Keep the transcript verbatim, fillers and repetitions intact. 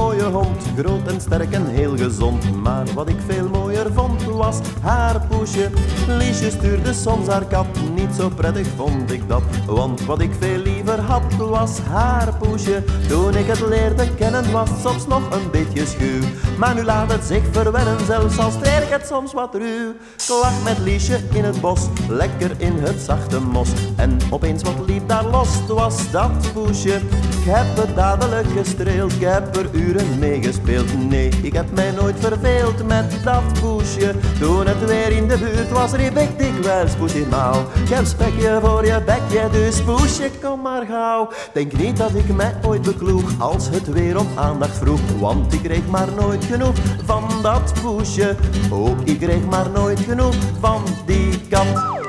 mooie hond, groot en sterk en heel gezond. Maar wat ik veel mooier vond was haar poesje. Liesje stuurde soms haar kat, niet zo prettig vond ik dat. Want wat ik veel liever had was haar poesje. Toen ik het leerde kennen was soms nog een beetje schuw. Maar nu laat het zich verwennen, zelfs al streek het soms wat ruw. Ik lag met Liesje in het bos, lekker in het zachte mos. En opeens wat liep daar los, het was dat poesje. Ik heb het dadelijk gestreeld, ik heb er uren mee gespeeld. Nee, ik heb mij nooit verveeld met dat poesje. Toen het weer in de buurt was, riep ik dikwijls poesje-mouw. Ik heb spekje voor je bekje, dus poesje, kom maar gauw. Denk niet dat ik mij ooit bekloeg als het weer om aandacht vroeg. Want ik kreeg maar nooit genoeg van dat poesje. Oh, ik kreeg maar nooit genoeg van die kat.